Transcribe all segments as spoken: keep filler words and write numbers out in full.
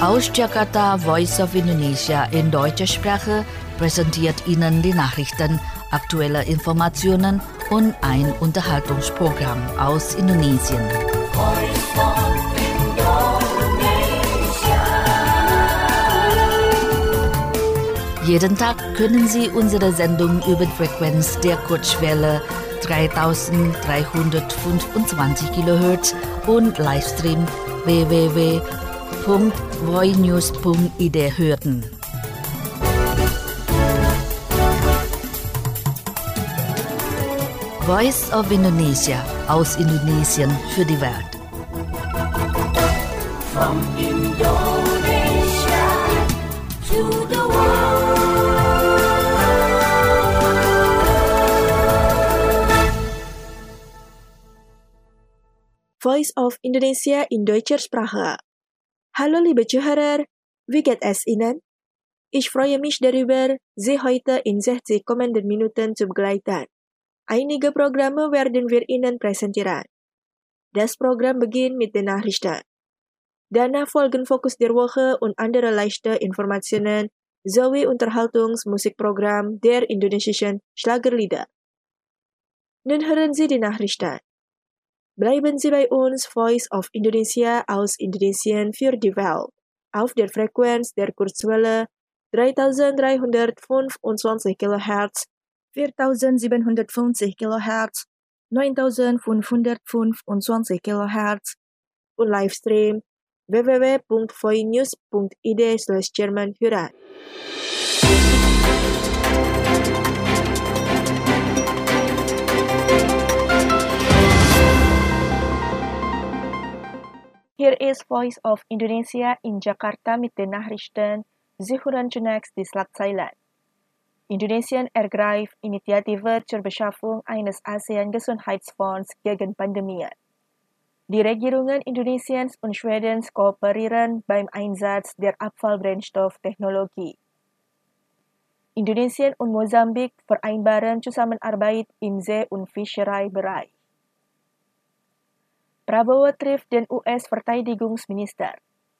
Aus Jakarta, Voice of Indonesia in deutscher Sprache präsentiert Ihnen die Nachrichten, aktuelle Informationen und ein Unterhaltungsprogramm aus Indonesien. Voice of Indonesia. Jeden Tag können Sie unsere Sendung über die Frequenz der Kurzwelle dreitausenddreihundertfünfundzwanzig Kilohertz und Livestream w w w punkt voinews punkt i d hören. Voice of Indonesia aus Indonesien für die Welt. From Indonesia to the world. Voice of Indonesia in deutscher Sprache. Hallo liebe Zuhörer, wie geht es Ihnen? Ich freue mich darüber, Sie heute in sechzig kommenden Minuten zu begleiten. Einige Programme werden wir Ihnen präsentieren. Das Programm beginnt mit den Nachrichten. Danach folgen Fokus der Woche und andere leichte Informationen sowie Unterhaltungsmusikprogramm der indonesischen Schlagerlieder. Nun hören Sie die Nachrichten. Bleiben Sie bei uns, Voice of Indonesia aus Indonesien für die Welt, auf der Frequenz der Kurzwelle dreitausenddreihundertfünfundzwanzig Kilohertz, viertausendsiebenhundertfünfzig Kilohertz, neuntausendfünfhundertfünfundzwanzig Kilohertz und Livestream w w w punkt voinews punkt i d slash German hören. Hier ist Voice of Indonesia in Jakarta mit den Nachrichten. Sie hören zunächst die Schlagzeilen. Indonesien ergreift Initiative zur Beschaffung eines ASEAN-Gesundheitsfonds gegen Pandemien. Die Regierungen Indonesiens und Schwedens kooperieren beim Einsatz der Abfallbrennstofftechnologie. Indonesien und Mosambik vereinbaren Zusammenarbeit im See- und Fischereibereich. Prabowo trifft den U S-Verteidigungsminister.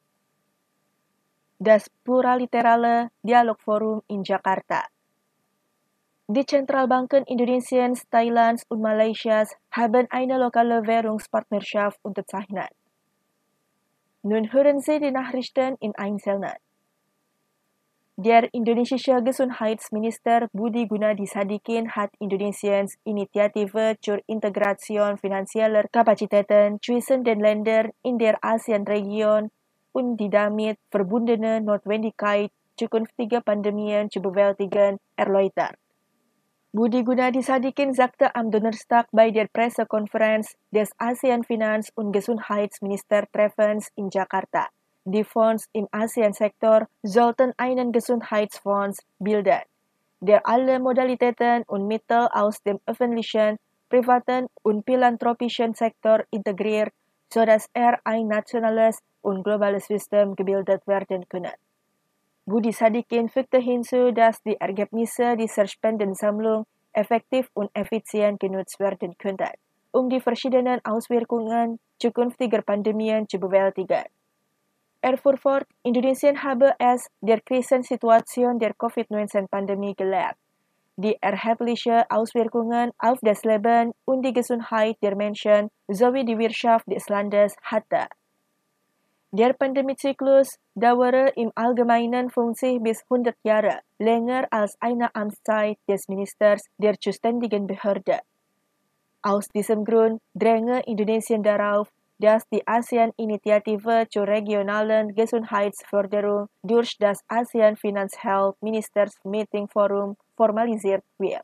Das Pluraliterale Dialogforum in Jakarta. Die Zentralbanken Indonesiens, Thailands und Malaysias haben eine lokale Währungspartnerschaft unterzeichnet. Nun hören Sie die Nachrichten im Einzelnen. Der indonesische Gesundheitsminister Budi Gunadi Sadikin hat Indonesiens Initiative zur Integration finanzieller Kapazitäten zwischen den Ländern in der ASEAN-Region und die damit verbundene Notwendigkeit, zukünftige Pandemien zu bewältigen, erläutert. Budi Gunadi Sadikin sagte am Donnerstag bei der Pressekonferenz des ASEAN-Finanz- und Gesundheitsministertreffens in Jakarta. Die Fonds im ASEAN-Sektor sollten einen Gesundheitsfonds bilden, der alle Modalitäten und Mittel aus dem öffentlichen, privaten und philanthropischen Sektor integriert, sodass er ein nationales und globales System gebildet werden könne. Budi Sadikin fügte hinzu, dass die Ergebnisse dieser Spendensammlung effektiv und effizient genutzt werden könnten, um die verschiedenen Auswirkungen zukünftiger Pandemien zu bewältigen. Er fuhr fort, Indonesien habe es der Krisensituation der Covid neunzehn-Pandemie gelernt, die erhebliche Auswirkungen auf das Leben und die Gesundheit der Menschen sowie die Wirtschaft des Landes hatte. Der Pandemiezyklus dauere im Allgemeinen fünfzig bis hundert Jahre, länger als eine Amtszeit des Ministers der zuständigen Behörde. Aus diesem Grund dränge Indonesien darauf, dass die ASEAN-Initiative zur regionalen Gesundheitsförderung durch das ASEAN Finance Health Ministers Meeting Forum formalisiert wird.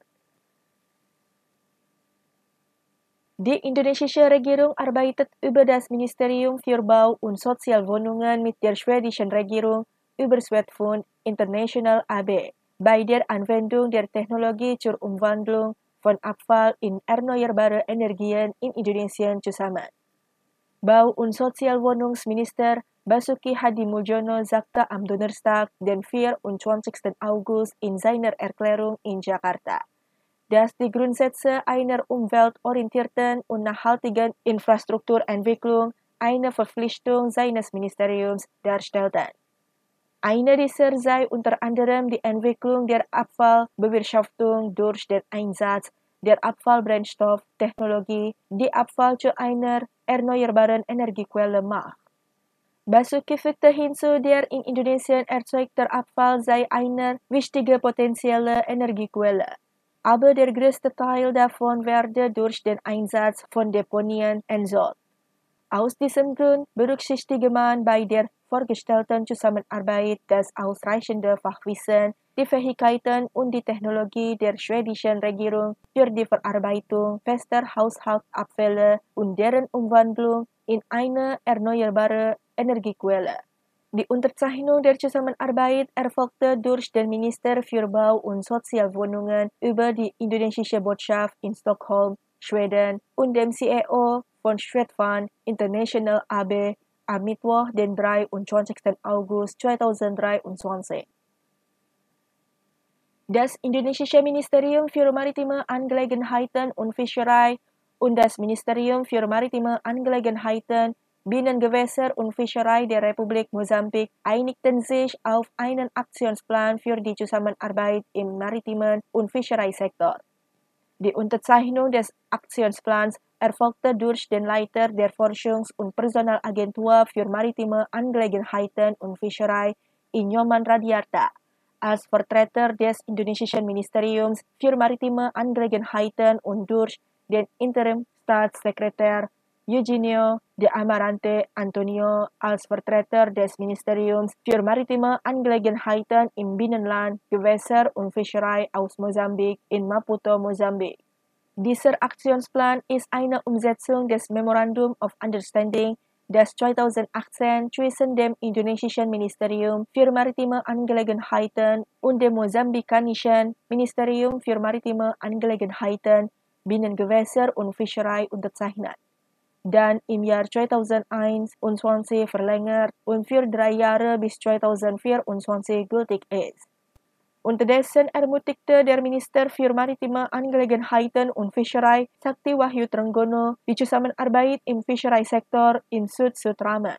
Die indonesische Regierung arbeitet über das Ministerium für Bau und Sozialwohnungen mit der schwedischen Regierung über Swedfund International A B bei der Anwendung der Technologie zur Umwandlung von Abfall in erneuerbare Energien in Indonesien zusammen. Bau- und Sozialwohnungsminister Basuki Hadimuljono sagte am Donnerstag, den vierundzwanzigsten August in seiner Erklärung in Jakarta, dass die Grundsätze einer umweltorientierten und nachhaltigen Infrastrukturentwicklung eine Verpflichtung seines Ministeriums darstellten. Eine dieser sei unter anderem die Entwicklung der Abfallbewirtschaftung durch den Einsatz der Abfallbrennstofftechnologie, die Abfall zu einer erneuerbaren Energiequelle macht. Basuki fügte hinzu, der in Indonesien erzeugte Abfall sei eine wichtige potenzielle Energiequelle. Aber der größte Teil davon werde durch den Einsatz von Deponien entsorgt. Aus diesem Grund berücksichtige man bei der vorgestellten Zusammenarbeit das ausreichende Fachwissen, die Fähigkeiten und die Technologie der schwedischen Regierung für die Verarbeitung fester Haushaltsabfälle und deren Umwandlung in eine erneuerbare Energiequelle. Die Unterzeichnung der Zusammenarbeit erfolgte durch den Minister für Bau und Sozialwohnungen über die indonesische Botschaft in Stockholm, Schweden und dem C E O von Swedfund International A B am Mittwoch, den dreiundzwanzigsten August zweitausenddreiundzwanzig. Das indonesische Ministerium für Maritime Angelegenheiten und Fischerei und das Ministerium für Maritime Angelegenheiten, Binnengewässer und Fischerei der Republik Mosambik einigten sich auf einen Aktionsplan für die Zusammenarbeit im maritimen und Fischereisektor. Die Unterzeichnung des Aktionsplans erfolgte durch den Leiter der Forschungs- und Personalagentur für maritime Angelegenheiten und Fischerei, Inyoman Radiarta, als Vertreter des indonesischen Ministeriums für maritime Angelegenheiten und durch den Interim-Staatssekretär Eugenio de Amarante Antonio als Vertreter des Ministeriums für maritime Angelegenheiten im Binnenland, Gewässer und Fischerei aus Mosambik in Maputo, Mosambik. Dieser Aktionsplan ist eine Umsetzung des Memorandum of Understanding, das zweitausendachtzehn zwischen dem indonesischen Ministerium für maritime Angelegenheiten und dem mosambikanischen Ministerium für maritime Angelegenheiten, Binnengewässer und Fischerei unterzeichnet. Dan im Jahr zweitausendeinundzwanzig verlängert und für drei Jahre bis zweitausendvierundzwanzig gültig ist. Unterdessen ermutigte der Minister für maritime Angelegenheiten und Fischerei, Sakti Wahyu Trenggono, die Zusammenarbeit im Fischereisektor in Süd-Sudraman.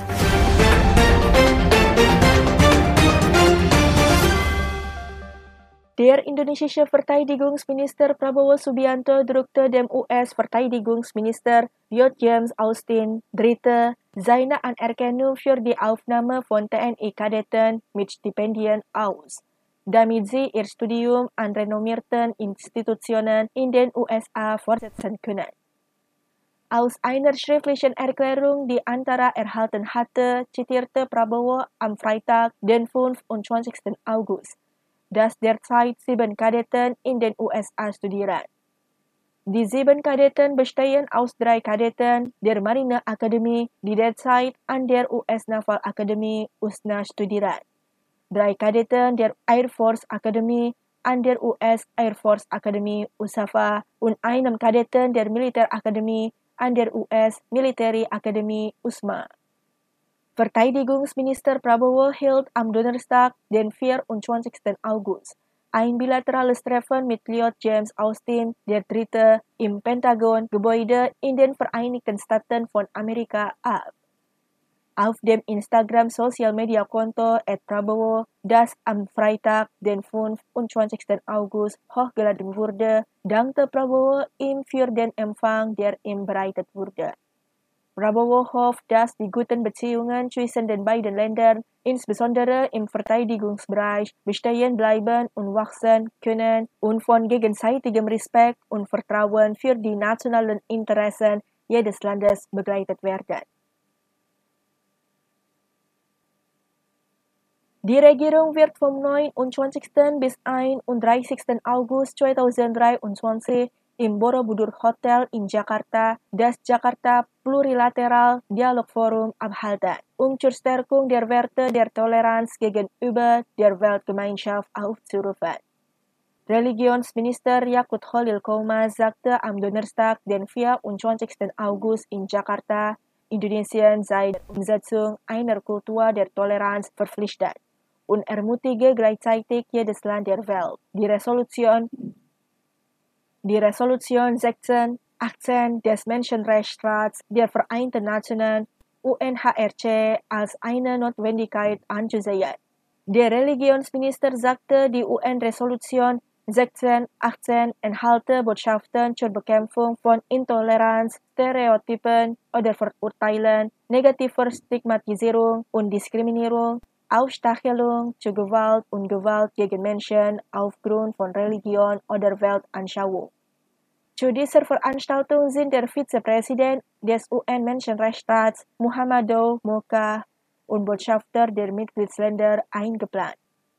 Der indonesische Verteidigungsminister Prabowo Subianto drückte dem U S-Verteidigungsminister Lloyd James Austin dritte seine Anerkennung für die Aufnahme von T N I-Kadetten mit Stipendien aus, damit sie ihr Studium an renommierten Institutionen in den U S A fortsetzen können. Aus einer schriftlichen Erklärung, die Antara erhalten hatte, zitierte Prabowo am Freitag, den fünfundzwanzigsten August, dass derzeit sieben Kadetten in den U S A studieren. Die sieben Kadetten bestehen aus drei Kadetten der Marineakademie, die derzeit an der U S Naval Academy U S N A studieren, drei Kadetten der Air Force Academy an der U S Air Force Academy U S A F A und einem Kadetten der Militärakademie an der U S Military Academy U S M A. Verteidigungsminister Prabowo hielt am Donnerstag, den vierundzwanzigsten August, ein bilaterales Treffen mit Lloyd James Austin, der Dritte, im Pentagon-Gebäude in den Vereinigten Staaten von Amerika ab. Auf dem Instagram-Social-Media-Konto at Prabowo, das am Freitag, den fünfundzwanzigsten August, hochgeladen wurde, dankte Prabowo ihm für den Empfang, der ihm bereitet wurde. Prabowo hofft, dass die guten Beziehungen zwischen den beiden Ländern, insbesondere im Verteidigungsbereich, bestehen bleiben und wachsen können und von gegenseitigem Respekt und Vertrauen für die nationalen Interessen jedes Landes begleitet werden. Die Regierung wird vom neunundzwanzigsten bis einunddreißigsten August zweitausenddreiundzwanzig im Borobudur Hotel in Jakarta das Jakarta Plurilateral Dialogforum abhalten, um zur Stärkung der Werte der Toleranz gegenüber der Weltgemeinschaft aufzurufen. Religionsminister Yakut Khalil Qomas sagte am Donnerstag, den vierundzwanzigsten August in Jakarta, Indonesien sei der Umsetzung einer Kultur der Toleranz verpflichtet und ermutige gleichzeitig jedes Land der Welt, die Resolution Die Resolution sechzehnhundertachtzehn des Menschenrechtsrats der Vereinten Nationen U N H R C als eine Notwendigkeit anzusehen, Der Religionsminister sagte, die U N-Resolution sechzehn achtzehn enthalte Botschaften zur Bekämpfung von Intoleranz, Stereotypen oder Verurteilen, negativer Stigmatisierung und Diskriminierung, Aufstachelung zu Gewalt und Gewalt gegen Menschen aufgrund von Religion oder Weltanschauung. Zu dieser Veranstaltung sind der Vizepräsident des U N-Menschenrechtsrats Muhammadu Moka und Botschafter der Mitgliedsländer eingeplant.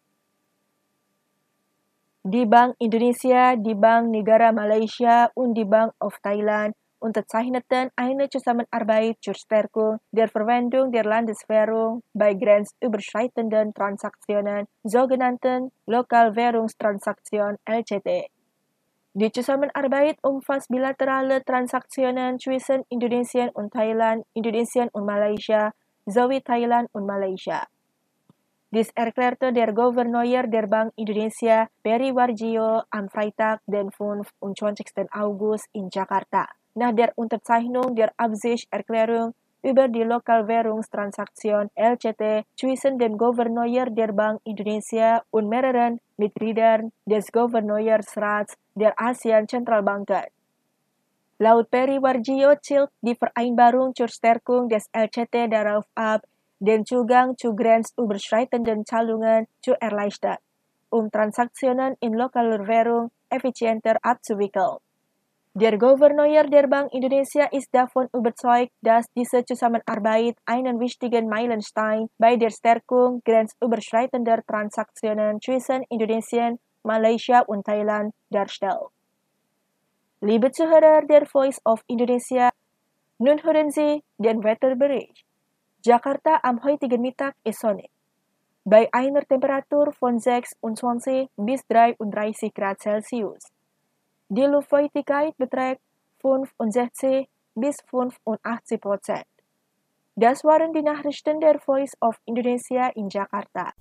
Die Bank Indonesia, die Bank Negara Malaysia und die Bank of Thailand unterzeichneten eine Zusammenarbeit zur Stärkung der Verwendung der Landeswährung bei grenzüberschreitenden Transaktionen, sogenannten Lokalwährungstransaktionen L C T. Die Zusammenarbeit umfasst bilaterale Transaktionen zwischen Indonesien und Thailand, Indonesien und Malaysia sowie Thailand und Malaysia. Dies erklärte der Gouverneur der Bank Indonesia, Peri Warjio, am Freitag, den fünfundzwanzigsten August in Jakarta, nach der Unterzeichnung der Absichtserklärung über die Lokalwährungstransaktion L C T zwischen dem Gouverneur der Bank Indonesia und mehreren Mitgliedern des Gouverneursrats der ASEAN-Zentralbanken. Laut Peri Warjio zielt die Vereinbarung zur Stärkung des L C T darauf ab, den Zugang zu grenzüberschreitenden Zahlungen zu erleichtern, um Transaktionen in lokaler Währung effizienter abzuwickeln. Der Gouverneur der Bank Indonesia ist davon überzeugt, dass diese Zusammenarbeit einen wichtigen Meilenstein bei der Stärkung grenzüberschreitender Transaktionen zwischen Indonesien, Malaysia und Thailand darstellt. Liebe Zuhörer der Voice of Indonesia, nun hören Sie den Wetterbericht. Jakarta am heutigen Mittag ist sonnig. Bei einer Temperatur von sechsundzwanzig bis dreiunddreißig Grad Celsius. Die Luftfeuchtigkeit beträgt fünfundsechzig bis fünfundachtzig Prozent. Das waren die Nachrichten der Voice of Indonesia in Jakarta.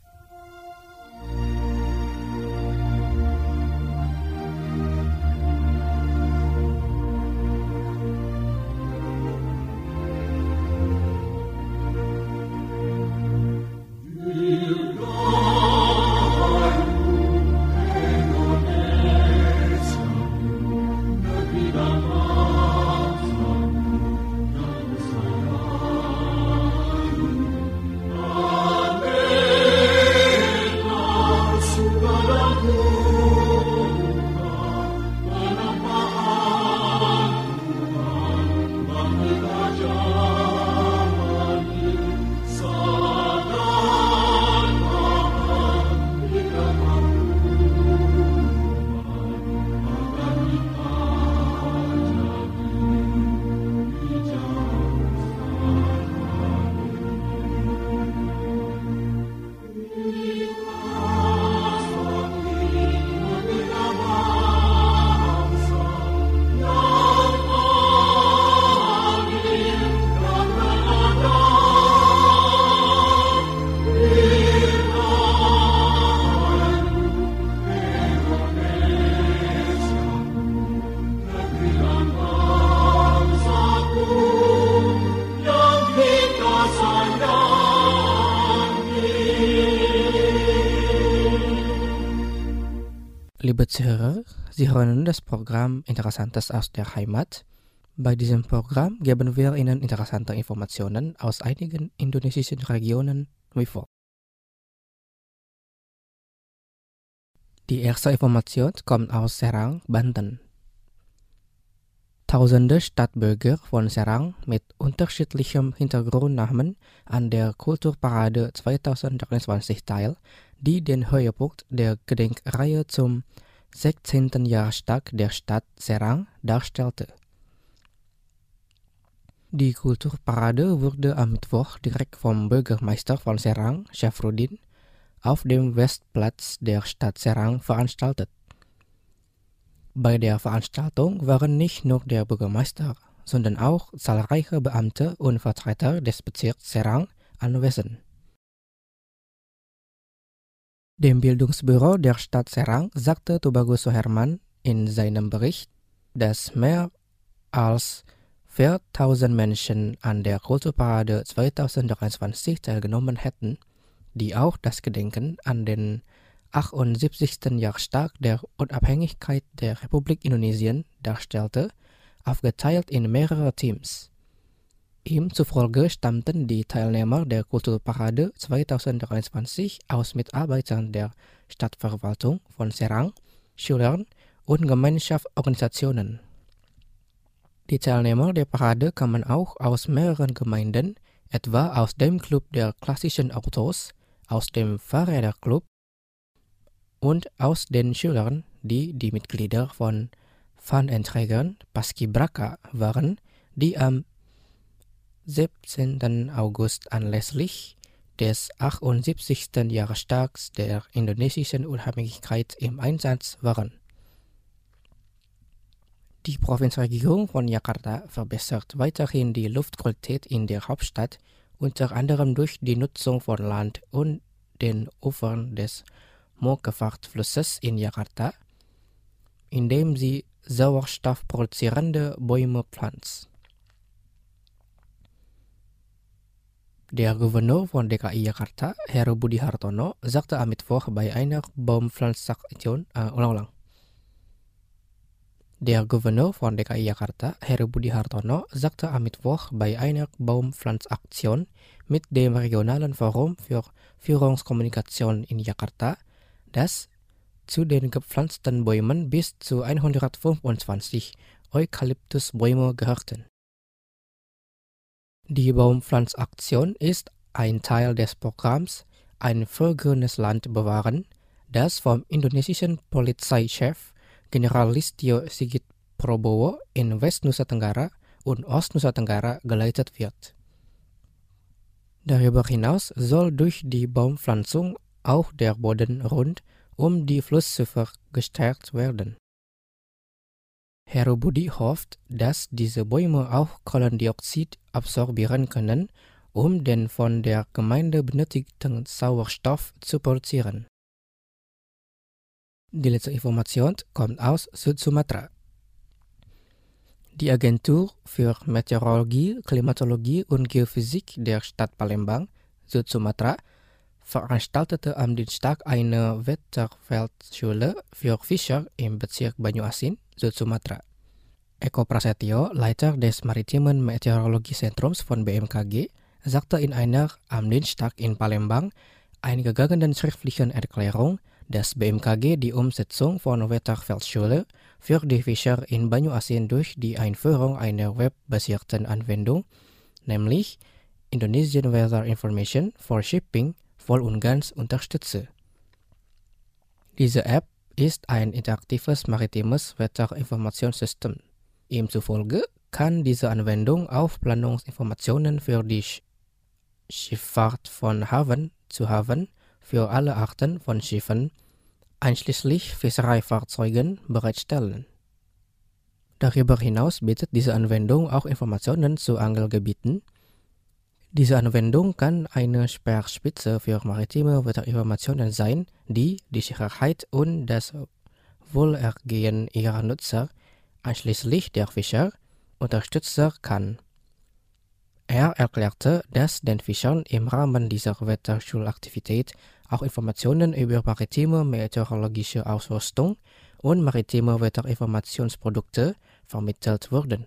Liebe Zuhörer, Sie hören nun das Programm Interessantes aus der Heimat. Bei diesem Programm geben wir Ihnen interessante Informationen aus einigen indonesischen Regionen wie folgt. Die erste Information kommt aus Serang, Banten. Tausende Stadtbürger von Serang mit unterschiedlichem Hintergrund nahmen an der Kulturparade zweitausenddreiundzwanzig teil, die den Höhepunkt der Gedenkreihe zum sechzehnten Jahrestag der Stadt Serang darstellte. Die Kulturparade wurde am Mittwoch direkt vom Bürgermeister von Serang, Syafruddin, auf dem Westplatz der Stadt Serang veranstaltet. Bei der Veranstaltung waren nicht nur der Bürgermeister, sondern auch zahlreiche Beamte und Vertreter des Bezirks Serang anwesend. Dem Bildungsbüro der Stadt Serang sagte Tubagus Soherman in seinem Bericht, dass mehr als viertausend Menschen an der Kulturparade zweitausenddreiundzwanzig teilgenommen hätten, die auch das Gedenken an den achtundsiebzigsten Jahrestag der Unabhängigkeit der Republik Indonesien darstellte, aufgeteilt in mehrere Teams. Ihm zufolge stammten die Teilnehmer der Kulturparade zweitausenddreiundzwanzig aus Mitarbeitern der Stadtverwaltung von Serang, Schülern und Gemeinschaftsorganisationen. Die Teilnehmer der Parade kamen auch aus mehreren Gemeinden, etwa aus dem Club der klassischen Autos, aus dem Fahrräderclub und aus den Schülern, die die Mitglieder von Fahnenträgern Paskibraka waren, die am siebzehnten August anlässlich des achtundsiebzigsten Jahrestags der indonesischen Unabhängigkeit im Einsatz waren. Die Provinzregierung von Jakarta verbessert weiterhin die Luftqualität in der Hauptstadt, unter anderem durch die Nutzung von Land und den Ufern des Mokefart-Flusses in Jakarta, indem sie sauerstoffproduzierende Bäume pflanzt. Der Gouverneur von D K I Jakarta, Heru Budi Hartono, sagte am Mittwoch bei einer Baumpflanzaktion, äh, ulang-ulang. Der Gouverneur von D K I Jakarta, Heru Budi Hartono, sagte am Mittwoch bei einer Baumpflanzaktion mit dem Regionalen Forum für Führungskommunikation in Jakarta, dass zu den gepflanzten Bäumen bis zu hundertfünfundzwanzig Eukalyptusbäume gehörten. Die Baumpflanzaktion ist ein Teil des Programms Ein vergrünes Land bewahren, das vom indonesischen Polizeichef Generallistio Sigit Prabowo in West-Nusa Tenggara und Ost-Nusa Tenggara geleitet wird. Darüber hinaus soll durch die Baumpflanzung auch der Boden rund um die Flussufer gestärkt werden. Heru Budi hofft, dass diese Bäume auch Kohlendioxid absorbieren können, um den von der Gemeinde benötigten Sauerstoff zu produzieren. Die letzte Information kommt aus Südsumatra. Die Agentur für Meteorologie, Klimatologie und Geophysik der Stadt Palembang, Südsumatra, veranstaltete am Dienstag eine Wetterfeldschule für Fischer im Bezirk Banyuasin, Südsumatra. Eko Prasetyo, Leiter des Maritimen Meteorologiezentrums von B M K G, sagte in einer am Dienstag in Palembang eingegangenen schriftlichen Erklärung, dass B M K G die Umsetzung von Wetterfeldschule für die Fischer in Banyuasin durch die Einführung einer webbasierten Anwendung, nämlich Indonesian Weather Information for Shipping, voll und ganz unterstütze. Diese App ist ein interaktives maritimes Wetterinformationssystem. Ihm zufolge kann diese Anwendung auf Planungsinformationen für die Sch- Schifffahrt von Hafen zu Hafen für alle Arten von Schiffen, einschließlich Fischereifahrzeugen, bereitstellen. Darüber hinaus bietet diese Anwendung auch Informationen zu Angelgebieten. Diese Anwendung kann eine Speerspitze für maritime Wetterinformationen sein, die die Sicherheit und das Wohlergehen ihrer Nutzer, einschließlich der Fischer, unterstützen kann. Er erklärte, dass den Fischern im Rahmen dieser Wetterschulaktivität auch Informationen über maritime meteorologische Ausrüstung und maritime Wetterinformationsprodukte vermittelt wurden.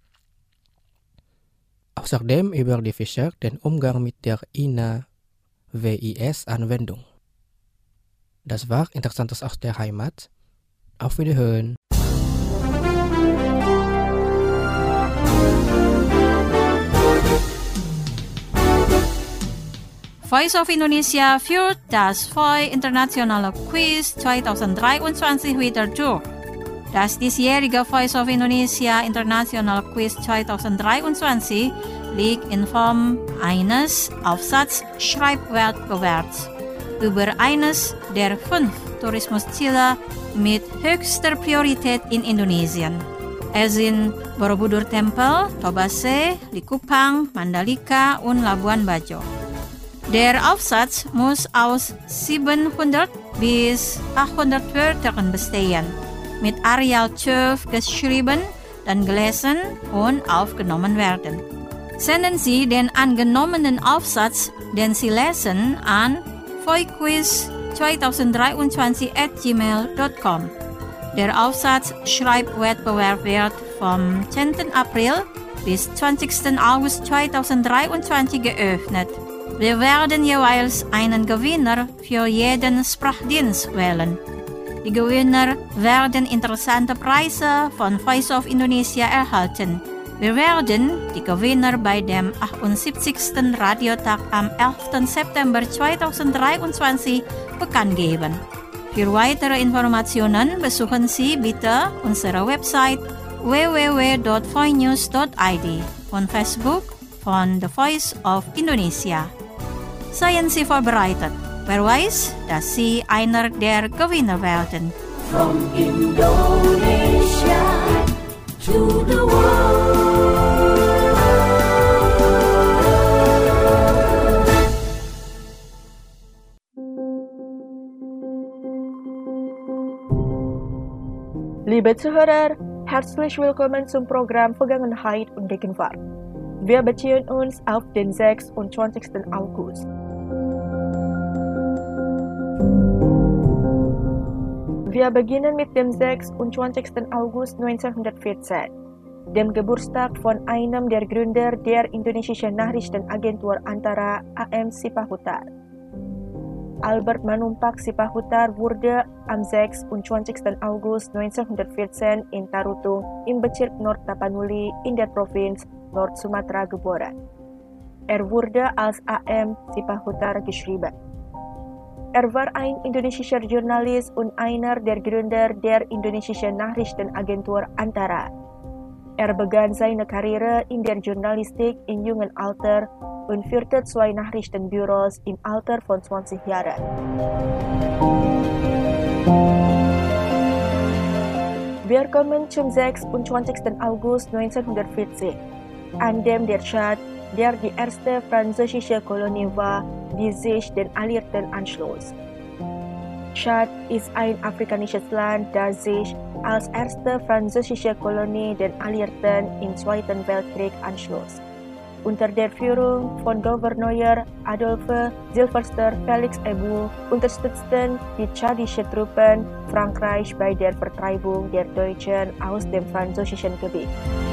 Außerdem über die Fischer den Umgang mit der I N A W I S-Anwendung. Das war Interessantes aus der Heimat. Auf Wiederhören. Voice of Indonesia führt das V O I Internationale Quiz zweitausenddreiundzwanzig wieder durch. Das diesjährige Voice of Indonesia International Quiz zweitausenddreiundzwanzig liegt in Form eines Aufsatz-Schreibwettbewerbs über eines der fünf Tourismusziele mit höchster Priorität in Indonesien. Es sind Borobudur Tempel, Tobase, Likupang, Mandalika und Labuan Bajo. Der Aufsatz muss aus siebenhundert bis achthundert Wörtern bestehen, mit Arial zwölf geschrieben, dann gelesen und aufgenommen werden. Senden Sie den angenommenen Aufsatz, den Sie lesen, an voiquiz tweeduizend drieëntwintig at gmail dot com. Der Aufsatz schreibt werd bewerkt vom zehnten April bis zwanzigsten August tweeduizend drieëntwintig geöffnet. Wir werden jeweils einen Gewinner für jeden Sprachdienst wählen. Die Gewinner werden interessante Preise von Voice of Indonesia erhalten. Wir werden die Gewinner bei dem achtundsiebzigsten Radiotag am elften September tweeduizend drieëntwintig bekannt geben. Für weitere Informationen besuchen Sie bitte unsere Website w w w dot voinews dot i d und Facebook von The Voice of Indonesia. Seien Sie vorbereitet. Wer weiß, dass Sie einer der Gewinner werden. From Indonesia to the world. Liebe Zuhörer, herzlich willkommen zum Programm Vergangenheit und Gegenwart. Wir beziehen uns auf den sechsundzwanzigsten August. Wir beginnen mit dem sechsundzwanzigsten August neunzehnhundertvierzehn, dem Geburtstag von einem der Gründer der indonesischen Nachrichtenagentur Antara A M Sipahutar. Albert Manumpak Sipahutar wurde am sechsundzwanzigsten August neunzehnhundertvierzehn in Tarutung im Bezirk Nord Tapanuli in der Provinz Nord-Sumatra geboren. Er wurde als A M Sipahutar geschrieben. Er war ein indonesischer Journalist und einer der Gründer der indonesischen Nachrichtenagentur Antara. Er begann seine Karriere in der Journalistik im jungen Alter und führte zwei Nachrichtenbüros im Alter von zwanzig Jahren. Wir kommen zum sechsundzwanzigsten August neunzehnhundertvierzig, an dem der Tschad, der die erste französische Kolonie war, die sich den Alliierten anschloss. Tschad ist ein afrikanisches Land, das sich als erste französische Kolonie den Alliierten im Zweiten Weltkrieg anschloss. Unter der Führung von Gouverneur Adolphe Sylvester Felix Ebou unterstützten die tschadischen Truppen Frankreich bei der Vertreibung der Deutschen aus dem französischen Gebiet.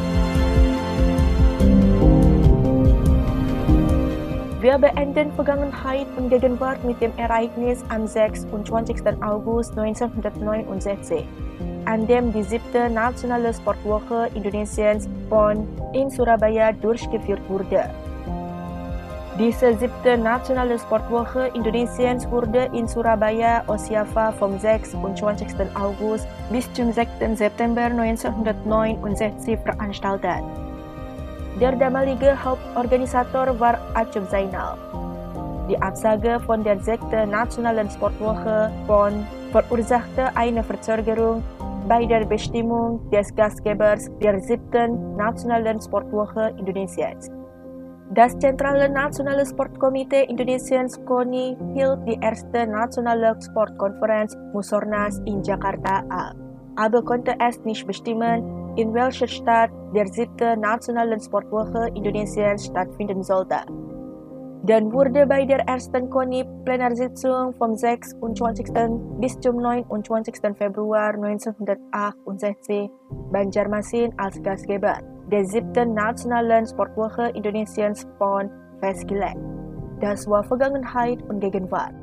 Wir beenden Vergangenheit und Gegenwart mit dem Ereignis am sechsundzwanzigsten August neunzehnhundertneunundsechzig, an dem die siebte Nationale Sportwoche Indonesiens P O N in Surabaya durchgeführt wurde. Diese siebte Nationale Sportwoche Indonesiens wurde in Surabaya, Osiafa vom sechsundzwanzigsten August bis zum sechsten September neunzehnhundertneunundsechzig veranstaltet. Der damalige Hauptorganisator war Acep Zainal. Die Absage von der sechsten Nationalen Sportwoche P O N verursachte eine Verzögerung bei der Bestimmung des Gastgebers der siebten Nationalen Sportwoche Indonesiens. Das Zentrale Nationale Sportkomitee Indonesiens K O N I hielt die erste nationale Sportkonferenz Musornas in Jakarta ab, aber konnte es nicht bestimmen, in welcher Stadt der siebte Nationalen Sportwoche Indonesiens stattfinden sollte. Dann wurde bei der ersten K O N I-Plenarsitzung vom sechsundzwanzigsten bis zum neunundzwanzigsten Februar neunzehnhundertachtundsechzig Banjarmasin als Gastgeber der siebten Nationalen Sportwoche Indonesiens P O N festgelegt. Das war Vergangenheit und Gegenwart.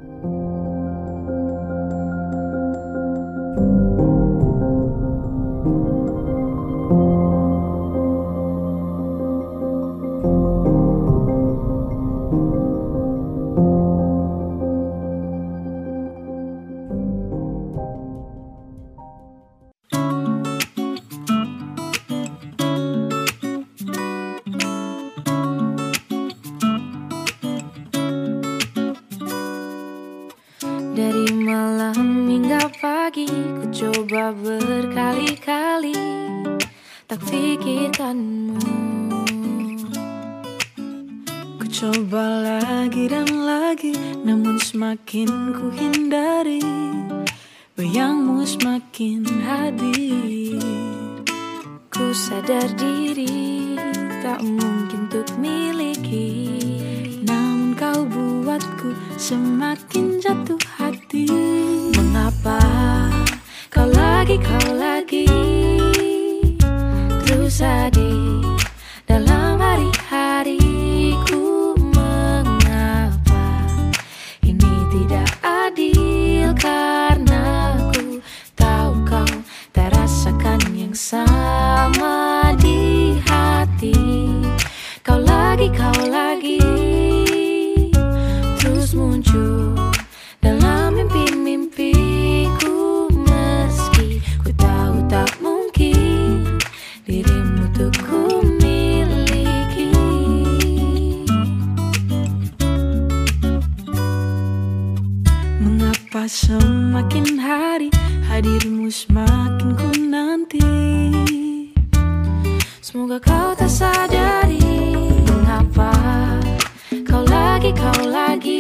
Dari malam hingga pagi ku coba berkali-kali tak pikirkanmu. Ku coba lagi dan lagi, namun semakin ku hindari, bayangmu semakin hadir. Ku sadar diri tak mungkin untuk miliki, namun kau buatku semakin jauh. semakin hari hadirmu semakin ku nanti. Semoga kau tak sadari mengapa kau lagi, kau lagi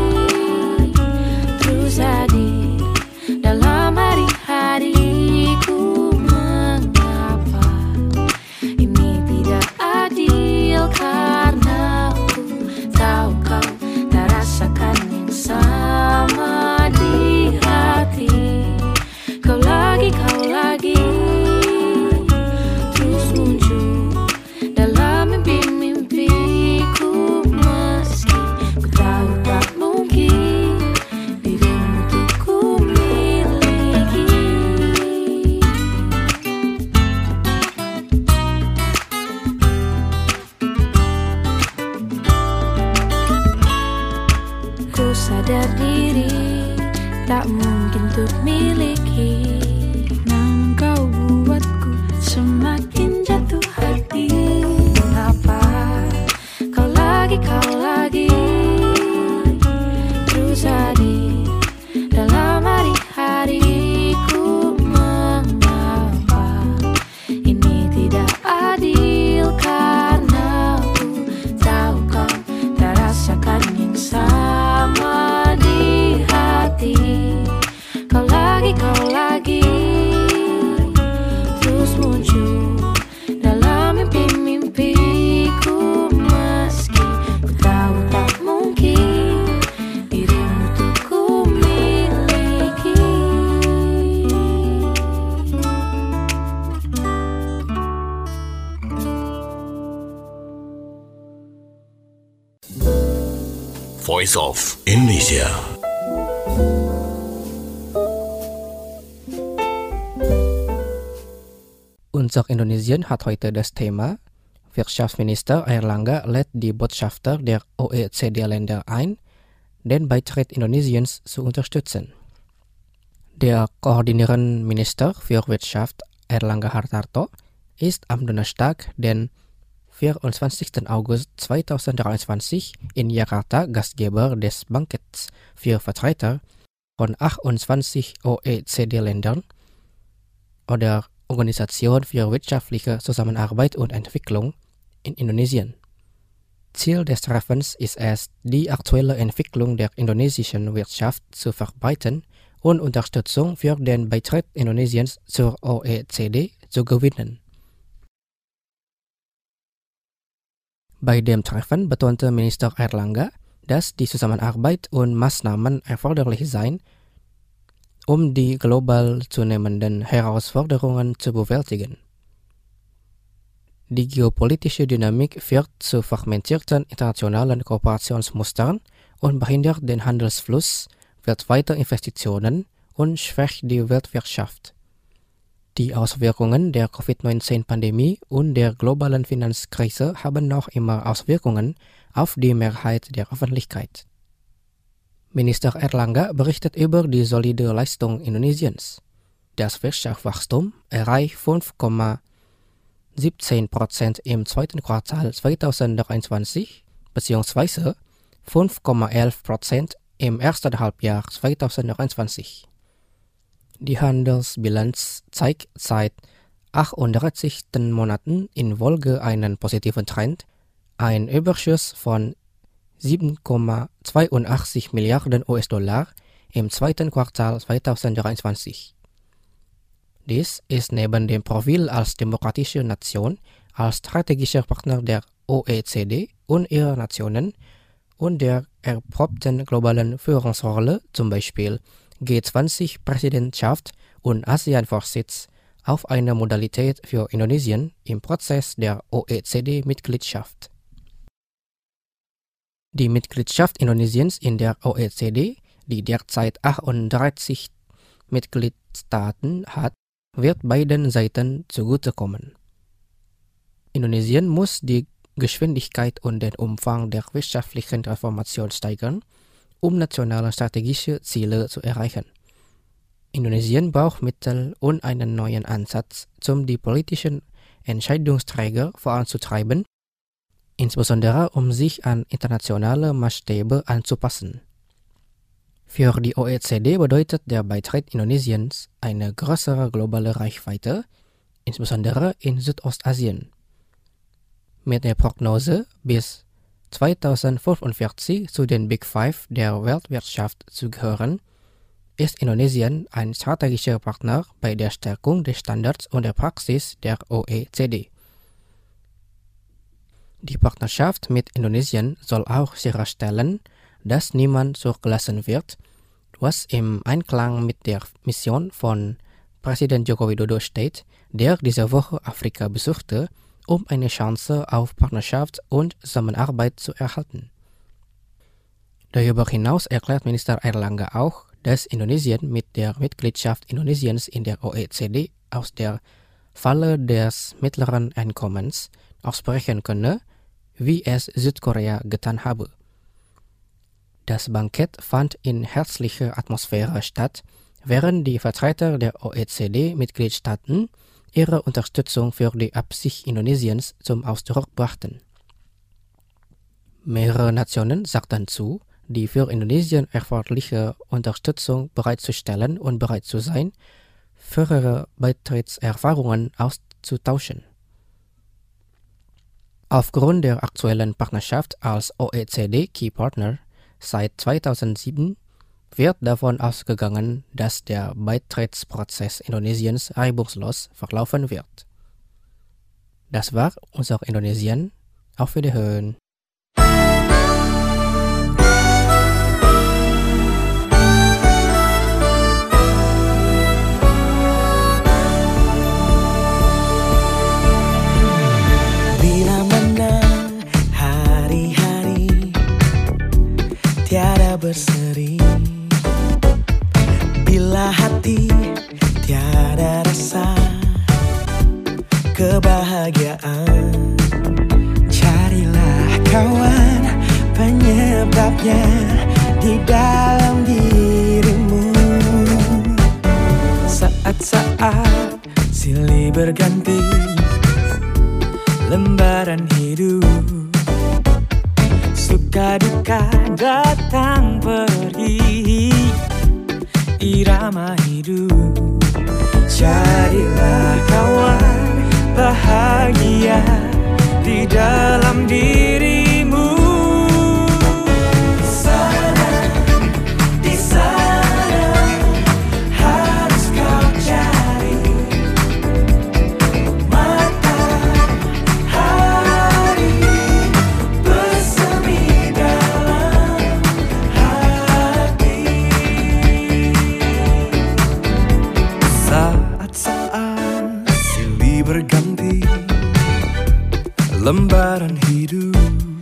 terus hadir dalam hari-hariku. Mengapa ini tidak adil, karena ku tahu kau tak rasakan yang sama di hati. Kau lagi, kau lagi terus muncul dalam mimpi-mimpiku, meski ku tahu tak mungkin dirimu tuh ku miliki. Ku sadar diri tak mungkin untuk miliki, namun kau buatku semakin jatuh hati. Mengapa kau lagi, kau lagi terus hadir dalam hari-hariku. Mengapa ini tidak adil, karena ku tahu kau tak rasakan yang sama di hati. Kau lagi, kau lagi terus muncul dalam mimpi-mimpiku, meski ku tahu tak mungkin dirimu tuh ku miliki. Voice of Indonesia. Unser Indonesien hat heute das Thema Wirtschaftsminister Airlangga lädt die Botschafter der O E C D-Länder ein, den Beitritt Indonesiens zu unterstützen. Der koordinierende Minister für Wirtschaft Airlangga Hartarto ist am Donnerstag, den vierundzwanzigsten August zweitausenddreiundzwanzig in Jakarta Gastgeber des Banketts für Vertreter von achtundzwanzig O E C D-Ländern oder Organisation für wirtschaftliche Zusammenarbeit und Entwicklung in Indonesien. Ziel des Treffens ist es, die aktuelle Entwicklung der indonesischen Wirtschaft zu verbreiten und Unterstützung für den Beitritt Indonesiens zur O E C D zu gewinnen. Bei dem Treffen betonte Minister Airlangga, dass die Zusammenarbeit und Maßnahmen erforderlich seien, um die global zunehmenden Herausforderungen zu bewältigen. Die geopolitische Dynamik führt zu fragmentierten internationalen Kooperationsmustern und behindert den Handelsfluss weltweiter Investitionen und schwächt die Weltwirtschaft. Die Auswirkungen der Covid neunzehn-Pandemie und der globalen Finanzkrise haben noch immer Auswirkungen auf die Mehrheit der Öffentlichkeit. Minister Airlangga berichtet über die solide Leistung Indonesiens. Das Wirtschaftswachstum erreicht fünf Komma siebzehn Prozent im zweiten Quartal zweitausenddreiundzwanzig bzw. fünf Komma elf Prozent im ersten Halbjahr zweitausenddreiundzwanzig. Die Handelsbilanz zeigt seit achtunddreißig Monaten in Folge einen positiven Trend, ein Überschuss von sieben Komma zweiundachtzig Milliarden U S-Dollar im zweiten Quartal zweitausenddreiundzwanzig. Dies ist neben dem Profil als demokratische Nation, als strategischer Partner der O E C D und ihrer Nationen und der erprobten globalen Führungsrolle, zum Beispiel G zwanzig-Präsidentschaft und ASEAN-Vorsitz, auf eine Modalität für Indonesien im Prozess der O E C D-Mitgliedschaft. Die Mitgliedschaft Indonesiens in der O E C D, die derzeit achtunddreißig Mitgliedstaaten hat, wird beiden Seiten zugutekommen. Indonesien muss die Geschwindigkeit und den Umfang der wirtschaftlichen Reformation steigern, um nationale strategische Ziele zu erreichen. Indonesien braucht Mittel und einen neuen Ansatz, um die politischen Entscheidungsträger voranzutreiben, insbesondere um sich an internationale Maßstäbe anzupassen. Für die O E C D bedeutet der Beitritt Indonesiens eine größere globale Reichweite, insbesondere in Südostasien. Mit der Prognose, bis zweitausendfünfundvierzig zu den Big Five der Weltwirtschaft zu gehören, ist Indonesien ein strategischer Partner bei der Stärkung des Standards und der Praxis der O E C D. Die Partnerschaft mit Indonesien soll auch sicherstellen, dass niemand zurückgelassen wird, was im Einklang mit der Mission von Präsident Joko Widodo steht, der diese Woche Afrika besuchte, um eine Chance auf Partnerschaft und Zusammenarbeit zu erhalten. Darüber hinaus erklärt Minister Airlangga auch, dass Indonesien mit der Mitgliedschaft Indonesiens in der O E C D aus der Falle des mittleren Einkommens ausbrechen könne, wie es Südkorea getan habe. Das Bankett fand in herzlicher Atmosphäre statt, während die Vertreter der O E C D-Mitgliedstaaten ihre Unterstützung für die Absicht Indonesiens zum Ausdruck brachten. Mehrere Nationen sagten zu, die für Indonesien erforderliche Unterstützung bereitzustellen und bereit zu sein, für ihre Beitrittserfahrungen auszutauschen. Aufgrund der aktuellen Partnerschaft als O E C D Key Partner seit zweitausendsieben wird davon ausgegangen, dass der Beitrittsprozess Indonesiens reibungslos verlaufen wird. Das war unser Indonesien. Auf Wiederhören. Bila menang hari-hari tiada berseri, bila hati tiada rasa kebahagiaan, carilah kawan penyebabnya di dalam dirimu. Saat-saat silih berganti, lembaran hidup, suka duka datang pergi, irama hidup. Carilah kawan bahagia di dalam dirimu. Sana, di sana harus kau cari matahari bersemi dalam hati. Saat-saat silih berganti, lembaran hidup,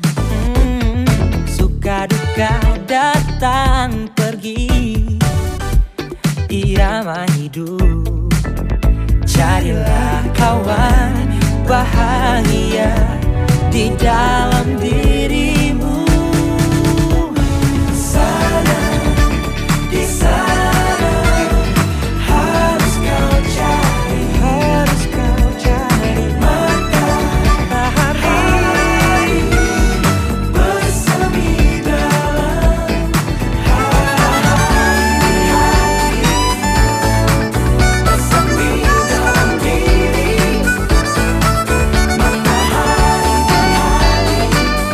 suka duka datang pergi, irama hidup. Carilah kawan bahagia di dalam dirimu. Sana, di sana harus kau cari, harus kau cari matahari bersemi dalam hati, bersemi dalam diri, matahari di hati.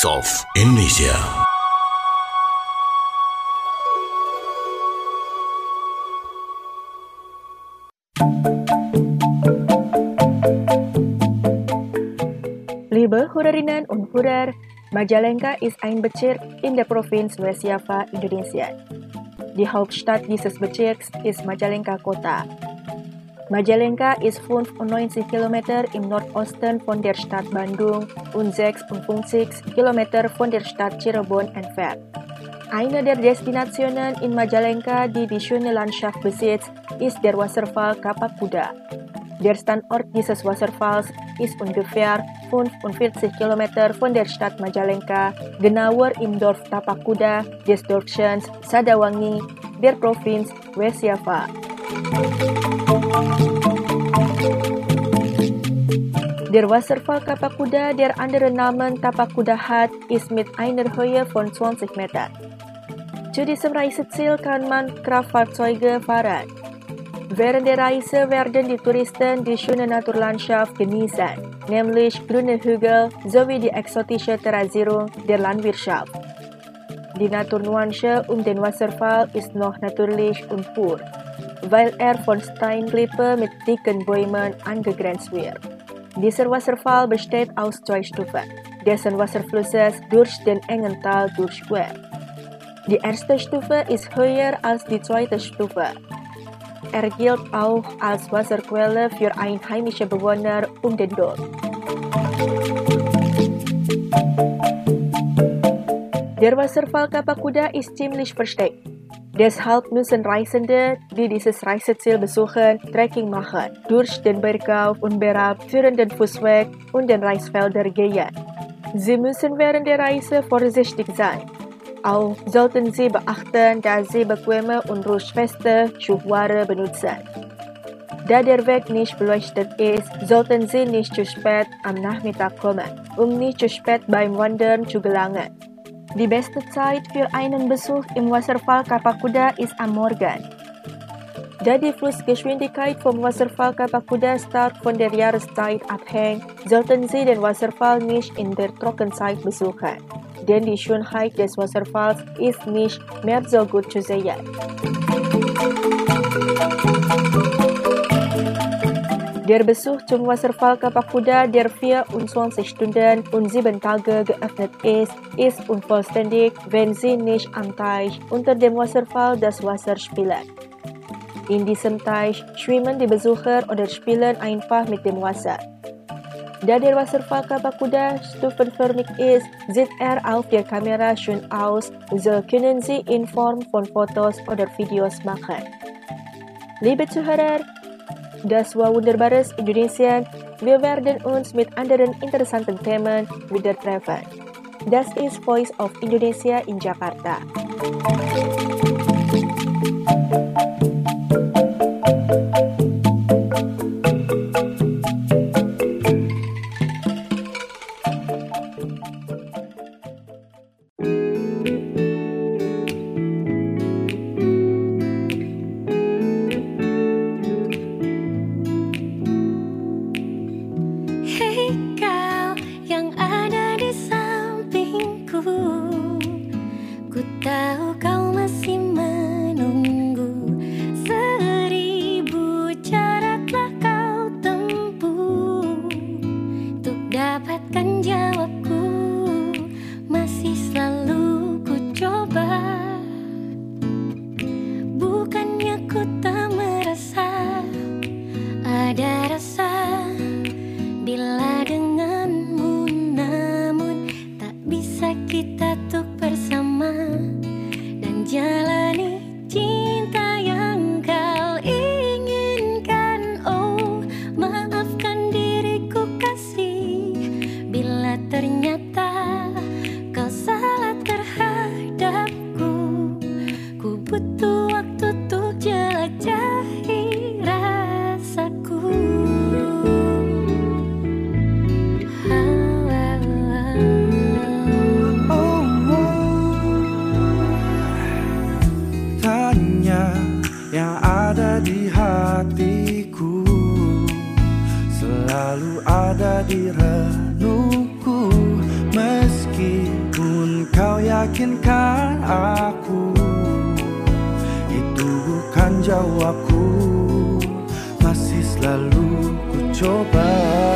Voice of Indonesia. Liebe Hörerinnen und Hörer, Majalengka ist ein Bezirk in der Provinz Westjava, Indonesien. Die Hauptstadt dieses Bezirks ist Majalengka Kota. Majalengka ist fünfundneunzig Kilometer im Nordosten von der Stadt Bandung und sechsundfünfzig Kilometer von der Stadt Cirebon entfernt. Eine der Destinationen in Majalengka, die die schöne Landschaft besitzt, ist der Wasserfall Kapak Kuda. Der Standort dieses Wasserfalls ist ungefähr fünfundvierzig Kilometer von der Stadt Majalengka, genauer im Dorf Tapak Kuda des Dorfchens Sadawangi der Provinz Westjava. Der Wasserfall Kapak Kuda, der andere Namen Tapak Kuda hat, ist mit einer Höhe von zwanzig Meter. Zu diesem Reiseziel kann man Kraftfahrzeuge fahren. Während der Reise werden die Touristen die schöne Naturlandschaft genießen, nämlich grüne Hügel sowie die exotische Terrassierung der Landwirtschaft. Die Naturnuance um den Wasserfall ist noch natürlich und pur, weil er von Steinklippe mit dicken Bäumen angegrenzt wird. Dieser Wasserfall besteht aus zwei Stufen, dessen Wasserflüsse durch den engen Tal durchquert. Die erste Stufe ist höher als die zweite Stufe. Er gilt auch als Wasserquelle für einheimische Bewohner um den Dorf. Der Wasserfall Kapak Kuda ist ziemlich versteckt. Deshalb müssen Reisende, die dieses Reiseziel besuchen, Trekking machen, durch den bergauf und berab führenden Fußweg und den Reisfelder gehen. Sie müssen während der Reise vorsichtig sein. Auch sollten Sie beachten, dass Sie bequeme und rutschfeste Schuhware benutzen. Da der Weg nicht beleuchtet ist, sollten Sie nicht zu spät am Nachmittag kommen, um nicht zu spät beim Wandern zu gelangen. Die beste Zeit für einen Besuch im Wasserfall Kapak Kuda ist am Morgen. Da die Flussgeschwindigkeit vom Wasserfall Kapak Kuda stark von der Jahreszeit abhängt, sollten Sie den Wasserfall nicht in der Trockenzeit besuchen, denn die Schönheit des Wasserfalls ist nicht mehr so gut zu sehen. Der Besuch zum Wasserfall Kapak Kuda, der vierundzwanzig Stunden und sieben Tage geöffnet ist, ist unvollständig, wenn Sie nicht am Teich unter dem Wasserfall das Wasser spielen. In diesem Teich schwimmen die Besucher oder spielen einfach mit dem Wasser. Da der Wasserfall Kapak Kuda stufenförmig ist, sieht er auf der Kamera schön aus, so können Sie in Form von Fotos oder Videos machen. Liebe Zuhörer, das war wunderbares Indonesien. Wir werden uns mit anderen interessanten Themen wieder treffen. Das ist Voice of Indonesia in Jakarta. Yang ada di hatiku selalu ada di renungku, meski kau yakinkan aku, itu bukan jawabku. Masih selalu ku coba.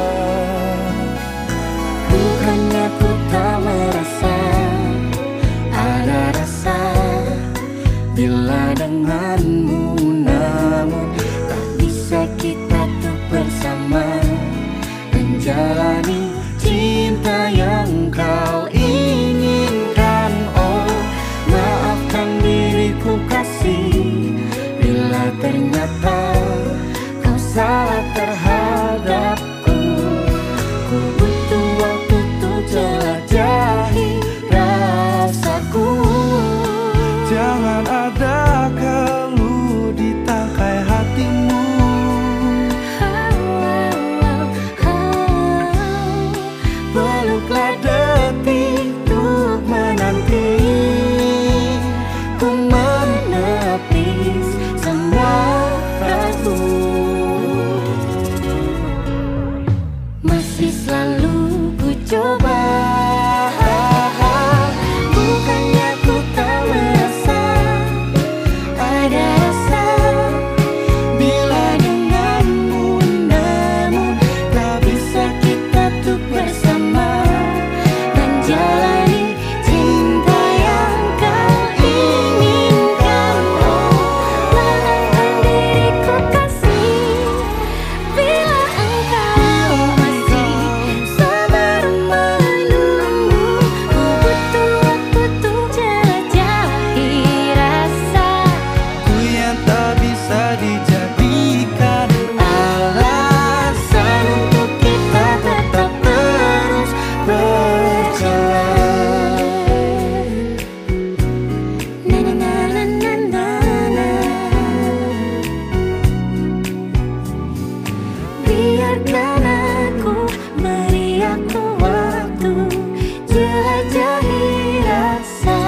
Bukannya ku tak merasa ada rasa bila denganmu, namun tak bisa kita tuh bersama menjalani cinta yang kau inginkan. Oh, maafkan diriku kasih bila ternyata kau salah terhadapku. Ku butuh waktu untuk jelajahi rasaku. Jangan ada keluh di tangkai hatimu. Peluklah detik untuk menanti. Ku menepis semua ragu. Masih selalu ku coba. Bukannya ku tak merasa ada rasa bila denganmu, namun tak bisa kita tuh bersama menjalani cinta yang kau inginkan. Oh, maafkan diriku kasih bila engkau masih sabar menunggu. Ku butuh waktu untuk jelajahi rasa. Ku yang tak bisa dijadikan alasan Untuk kita tetap terus berjalan. Na na na na na na na. Biarkan aku beri aku waktu jelajahi rasa.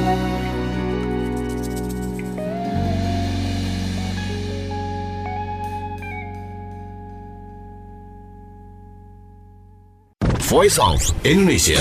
Voice of Indonesia.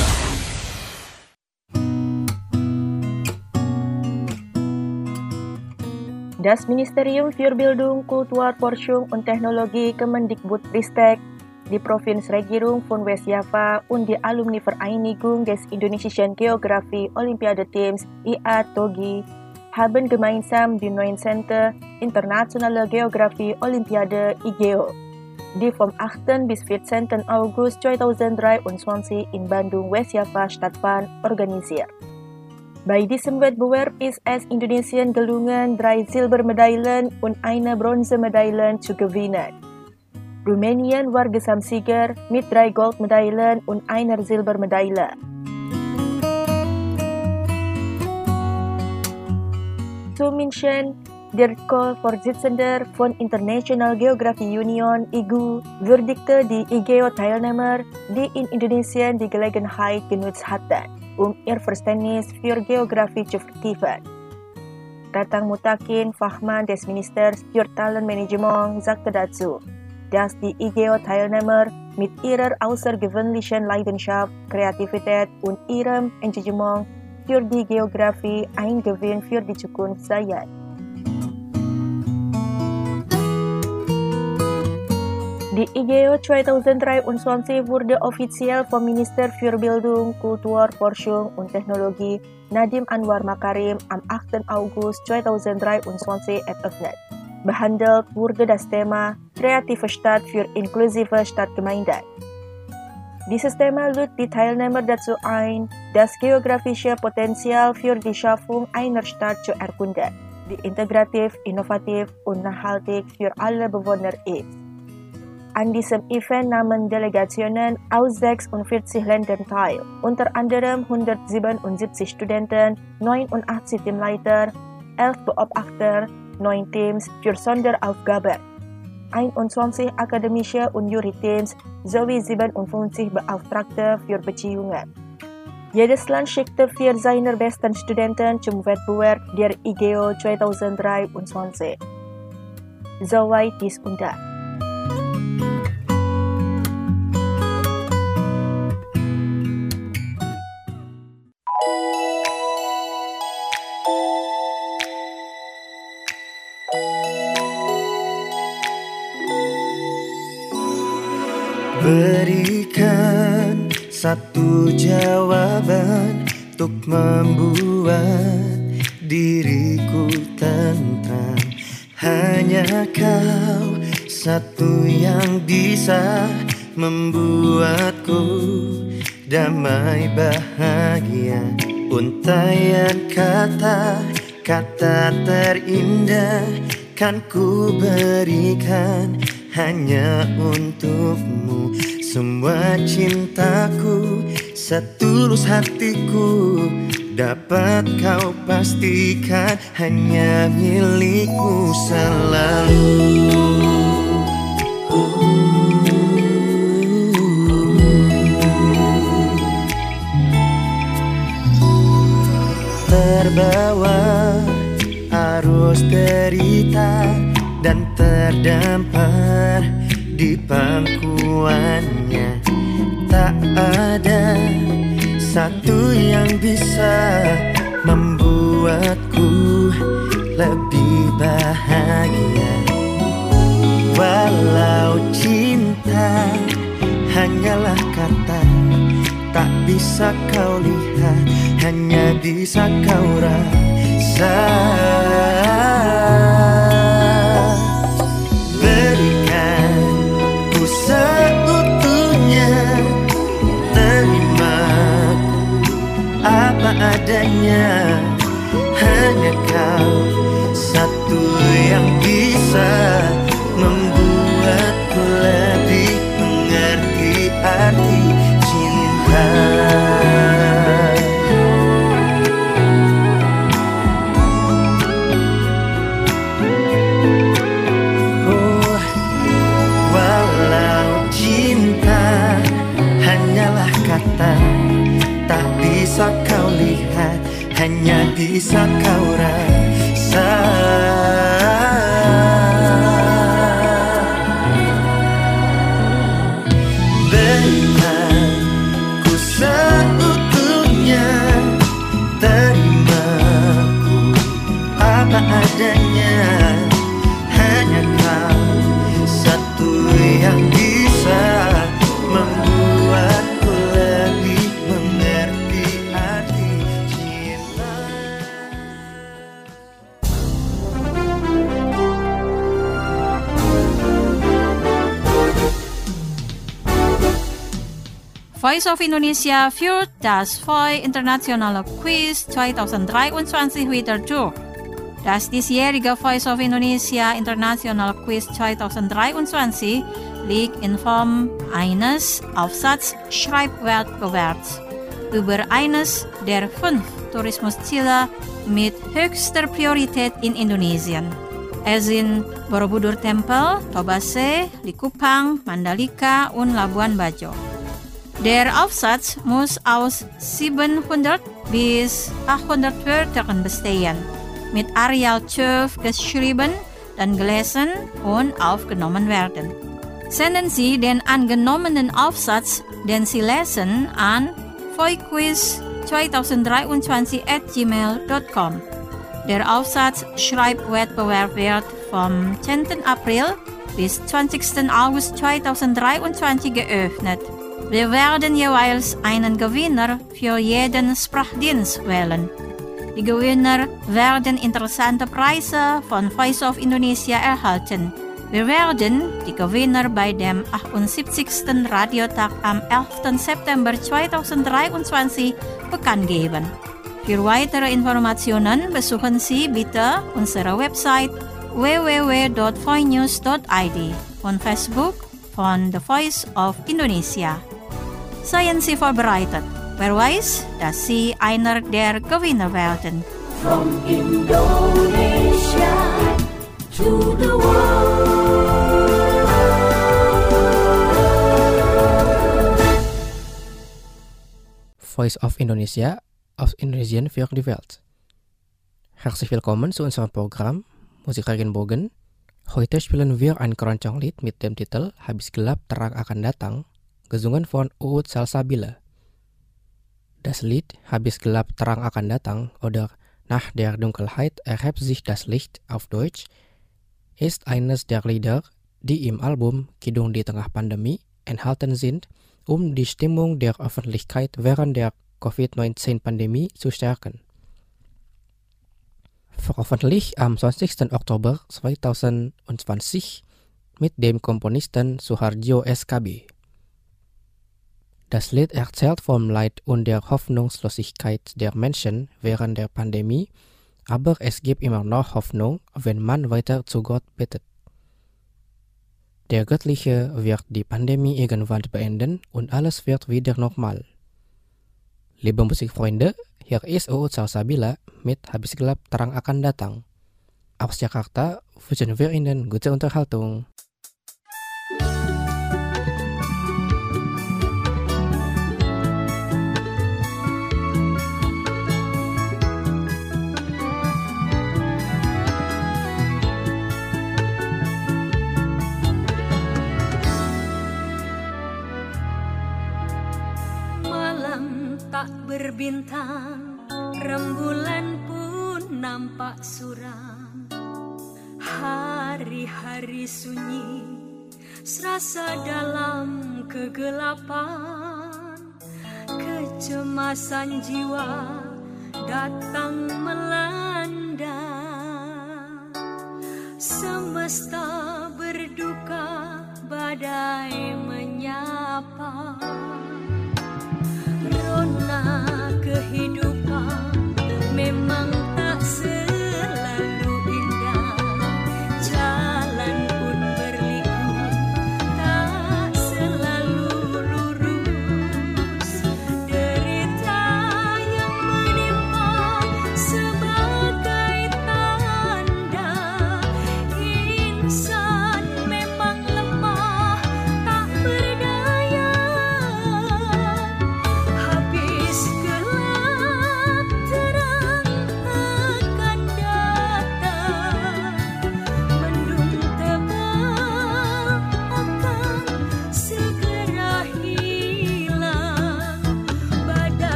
Das Ministerium für Bildung, Kultur, Forschung und Technologie Kemendikbudristek, die Provinzregierung von West Java und die Alumni-Vereinigung des Indonesischen Geografie-Olympiadeteams I A T O G I haben gemeinsam die neunzehnte Internationale Geografie-Olympiade I G E O, die vom achten bis vierzehnten August zweitausenddreiundzwanzig in Bandung, West Java stattfand, organisiert. Bei diesem Wettbewerb ist es Indonesien gelungen, drei Silbermedaillen und eine Bronzemedaille zu gewinnen. Rumänien war Gesamtsieger mit drei Goldmedaillen und einer Silbermedaille. Zu München, der Co-Vorsitzende von International Geography Union I G U würdigte die I G E O-Teilnehmer, die in Indonesien die Gelegenheit genutzt hatten, um ihr Verständnis für Geografie zu vertiefen. Tatang Mutakin, Fachmann des Ministers für Talentmanagement, sagte dazu, dass die I G E O-Teilnehmer mit ihrer außergewöhnlichen Leidenschaft, Kreativität und ihrem Engagement für die Geografie ein Gewinn für die Zukunft seien. Die I G E O zweitausenddreiundzwanzig wurde offiziell vom Minister für Bildung, Kultur, Forschung und Technologie Nadiem Anwar Makarim am achten August zweitausenddreiundzwanzig eröffnet. Behandelt wurde das Thema Kreative Stadt für inklusive Stadtgemeinden. Dieses Thema lud die Teilnehmer dazu ein, das geografische Potenzial für die Schaffung einer Stadt zu erkunden, die integrativ, innovativ und nachhaltig für alle Bewohner ist. An diesem Event nahmen Delegationen aus sechsundvierzig Ländern teil, unter anderem hundertsiebenundsiebzig Studenten, neunundachtzig Teamleiter, elf Beobachter, neun Teams für Sonderaufgaben, einundzwanzig akademische und Juryteams sowie siebenundfünfzig Beauftragte für Beziehungen. Jedes Land schickte vier seiner besten Studenten zum Wettbewerb der I G E O zweitausenddreiundzwanzig. Soweit dies und das. Berikan satu jawaban untuk membuat diriku tentram. Hanya kau satu yang bisa membuatku damai bahagia. Untaian kata, kata terindah kan ku berikan hanya untukmu. Semua cintaku, setulus hatiku, dapat kau pastikan hanya milikku selalu. Terbawa arus derita dan terdampar di pangkuannya. Tak ada satu yang bisa membuatku lebih bahagia. Walau cinta hanyalah kata, tak bisa kau lihat, hanya bisa kau rasa. Berikan ku seutuhnya, terimaku apa adanya. Hanya kau satu yang bisa membuatku lebih mengerti arti cinta. Oh, walau cinta hanyalah kata, tak bisa kau lihat, hanya bisa kau rasa. Berikan ku seutuhnya, terimaku apa adanya. Hanya kau satu yang bisa membuatku lebih mengerti arti cinta. Voice of Indonesia führt das Voi Internationale Quiz zwanzig dreiundzwanzig wieder durch. Das diesjährige Voice of Indonesia International Quiz zwanzig dreiundzwanzig liegt in Form eines Aufsatz-Schreibwettbewerbs über eines der fünf Tourismusziele mit höchster Priorität in Indonesien. Es sind Borobudur Tempel, Tobase, Likupang, Mandalika und Labuan Bajo. Der Aufsatz muss aus siebenhundert bis achthundert Wörtern bestehen, mit Areal zwölf geschrieben, dann gelesen und aufgenommen werden. Senden Sie den angenommenen Aufsatz, den Sie lesen, an voiquiz zwanzig dreiundzwanzig at gmail dot com. Der Aufsatz-Schreibwettbewerb wird vom zehnten April bis zwanzigsten August zwanzig dreiundzwanzig geöffnet. Wir werden jeweils einen Gewinner für jeden Sprachdienst wählen. Die Gewinner werden interessante Preise von Voice of Indonesia erhalten. Wir werden die Gewinner bei dem achtundsiebzigsten Radiotag am elften September zwanzig dreiundzwanzig bekannt geben. Für weitere Informationen besuchen Sie bitte unsere Website w w w dot voinews dot i d und Facebook von The Voice of Indonesia. Seien Sie vorbereitet. Wer weiß, dass Sie einer der Gewinner werden. From Indonesia to the world. Voice of Indonesia aus Indonesian für die Welt. Herzlich willkommen zu unserem Programm Musik Regenbogen. Heute spielen wir ein Keroncong-Lied mit dem Titel Habis Gelap Terang Akan Datang, gesungen von Uut Salsabila. Das Lied Habis Gelap Terang Akan Datang oder Nach der Dunkelheit erhebt sich das Licht auf Deutsch ist eines der Lieder, die im Album Kidung di Tengah Pandemi enthalten sind, um die Stimmung der Öffentlichkeit während der Covid neunzehn-Pandemie zu stärken. Veröffentlicht am zwanzigsten Oktober zweitausendzwanzig mit dem Komponisten Suharjo S K B. Das Lied erzählt vom Leid und der Hoffnungslosigkeit der Menschen während der Pandemie, aber es gibt immer noch Hoffnung, wenn man weiter zu Gott betet. Der Göttliche wird die Pandemie irgendwann beenden und alles wird wieder normal. Liebe Musikfreunde, hier ist U U Salsabila mit Habis Gelap Terang Akan Datang. Aus Jakarta wünschen wir Ihnen gute Unterhaltung. Tak berbintang, rembulan pun nampak suram. Hari-hari sunyi, serasa dalam kegelapan. Kecemasan jiwa datang melanda.